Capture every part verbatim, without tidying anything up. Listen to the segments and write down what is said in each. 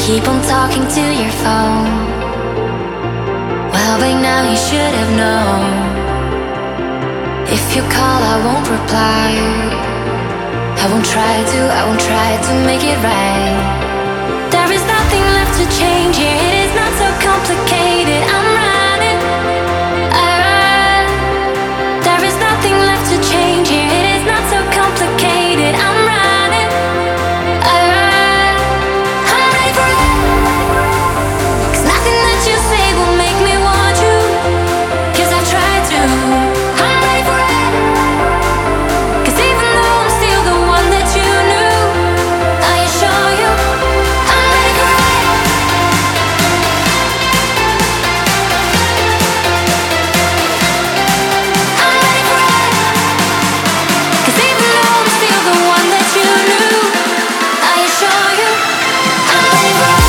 Keep on talking to your phone. Well, by now you should have known. If you call, I won't reply. I won't try to, I won't try to make it right. There is nothing left to change here. It is not so complicated. I'm running, I run. There is nothing left to change here. It is not so complicated. I'm running, I run. I'm ready for it. 'Cause nothing that you say will make me want you. 'Cause I've tried to. I'm ready for it. 'Cause even though I'm still the one that you knew, I assure you, I'm ready for it. I'm ready for it. 'Cause even though I'm still the one that you knew, I assure you, I'm ready for it.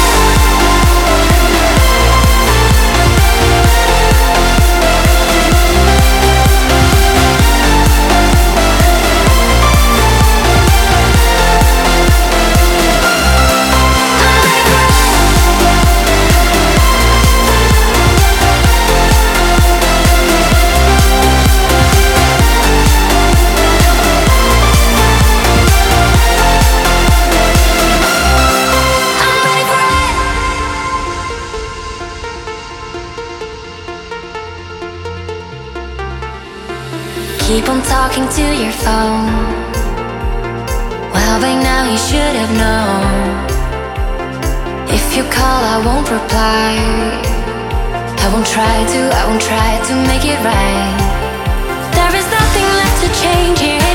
Keep on talking to your phone. Well, by now you should have known. If you call, I won't reply. I won't try to, I won't try to make it right. There is nothing left to change here.